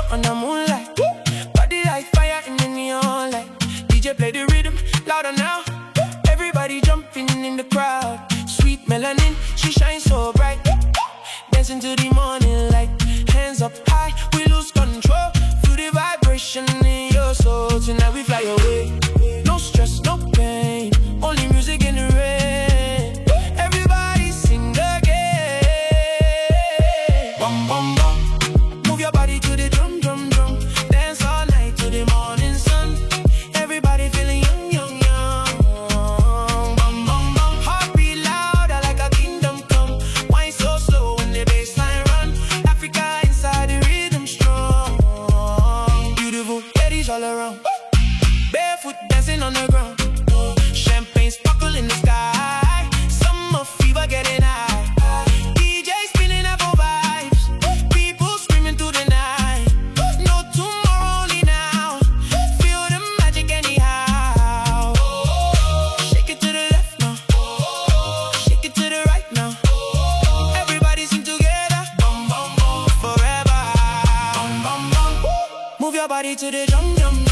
on the moonlight. Body like fire in the neon light. DJ play the rhythm louder now. Everybody jumping in the crowd. Sweet melanin, she shines so bright. Dancing to the morning light. Hands up high, we lose control. Feel the vibration in your soul. Tonight we fly away. No stress, no pain. Only music in the rain. Everybody sing again. Bum bum bum. Move your body to the drum drum drum. Dance all night to the morning sun. Everybody feeling young young young. Bum bum bum. Heartbeat louder like a kingdom come. Wine so slow when the bassline run. Africa inside the rhythm strong. Beautiful ladies all around. Barefoot dancing on the ground. Champagne sparkle in the sky. Summer fever getting high. DJ spinning up for vibes. People screaming through the night. No tomorrow, only now. Feel the magic anyhow. Shake it to the left now. Shake it to the right now. Everybody sing together. Bum bum bum forever. Bum bum bum. Move your body to the drum drum.